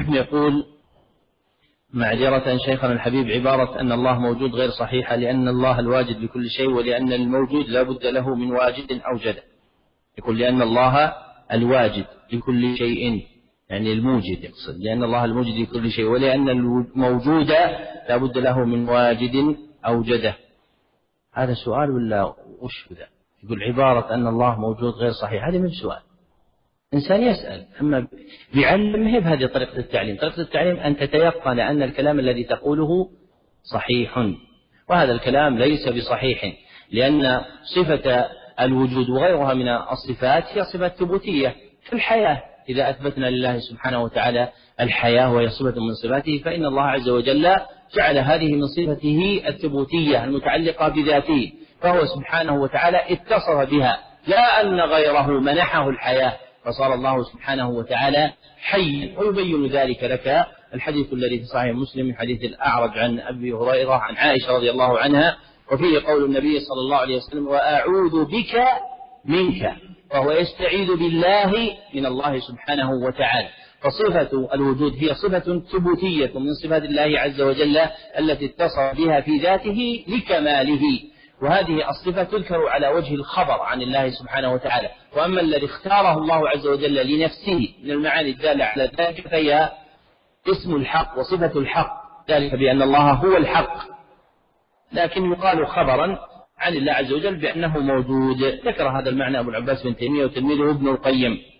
يقول: معذرة شيخنا الحبيب، عبارة أن الله موجود غير صحيحة، لأن الله الواجد لكل شيء، ولأن الموجود لا بد له من واجد أوجده. يقول لأن الله الواجد لكل شيء، يعني الموجد يقصد، لأن الله الموجد لكل شيء، ولأن الموجود لا بد له من واجد أوجده. هذا سؤال ولا وش ذا؟ يقول عبارة أن الله موجود غير صحيح، هذا من سؤال إنسان يسأل، أما بيعلم بهذه طريقة التعليم. طريقة التعليم أن تتيقن أن الكلام الذي تقوله صحيح، وهذا الكلام ليس بصحيح، لأن صفة الوجود وغيرها من الصفات هي صفات ثبوتية في الحياة. إذا أثبتنا لله سبحانه وتعالى الحياة وهي صفة من صفاته، فإن الله عز وجل جعل هذه من صفته الثبوتية المتعلقة بذاته، فهو سبحانه وتعالى اتصف بها، لا أن غيره منحه الحياة فصار الله سبحانه وتعالى حيا. ويبين ذلك لك الحديث الذي في صحيح مسلم من حديث الأعرج عن أبي هريرة عن عائشة رضي الله عنها، وفيه قول النبي صلى الله عليه وسلم: وأعوذ بك منك، وهو يستعيذ بالله من الله سبحانه وتعالى. فصفة الوجود هي صفة ثبوتية من صفات الله عز وجل التي اتصف بها في ذاته لكماله، وهذه الصفة تذكر على وجه الخبر عن الله سبحانه وتعالى. وأما الذي اختاره الله عز وجل لنفسه من المعاني الدالة على ذلك فهي اسم الحق وصفة الحق، ذلك بأن الله هو الحق، لكن يقال خبرا عن الله عز وجل بأنه موجود. ذكر هذا المعنى أبو العباس بن تيمية وتلميذه ابن القيم.